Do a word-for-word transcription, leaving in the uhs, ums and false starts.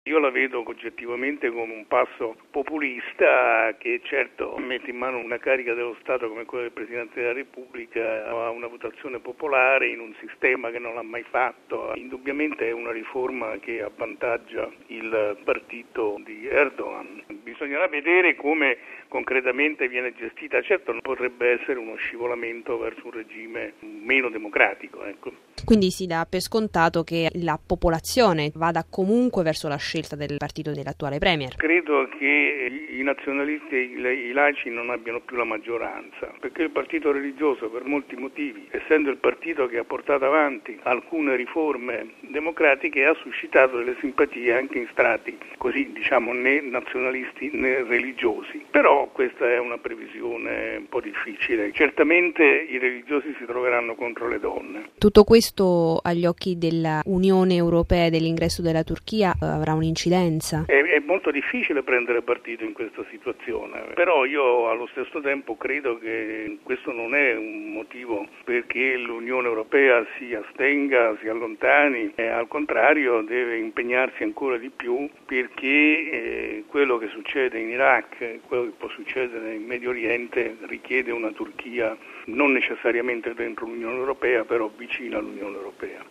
Io la vedo oggettivamente come un passo populista che certo mette in mano una carica dello Stato come quella del Presidente della Repubblica a una votazione popolare in un sistema che non l'ha mai fatto. Indubbiamente è una riforma che avvantaggia il partito di Erdogan. Bisognerà vedere come concretamente viene gestita. Certo non potrebbe essere uno scivolamento verso un regime meno democratico, ecco. Quindi si dà per scontato che la popolazione vada comunque verso la scelta del partito dell'attuale premier. Credo che i nazionalisti e i laici non abbiano più la maggioranza, perché il partito religioso per molti motivi, essendo il partito che ha portato avanti alcune riforme democratiche, ha suscitato delle simpatie anche in strati così diciamo né nazionalisti né religiosi. Però questa è una previsione un po' difficile. Certamente i religiosi si troveranno contro le donne. Tutto questo agli occhi dell'Unione Europea e dell'ingresso della Turchia avrà un'incidenza? È, è molto difficile prendere partito in questa situazione, però io allo stesso tempo credo che questo non è un motivo perché l'Unione Europea si astenga, si allontani, e al contrario deve impegnarsi ancora di più perché eh, quello che succede in Iraq, quello che può succedere in Medio Oriente richiede una Turchia non necessariamente dentro l'Unione Europea, però vicina all'Unione Europea.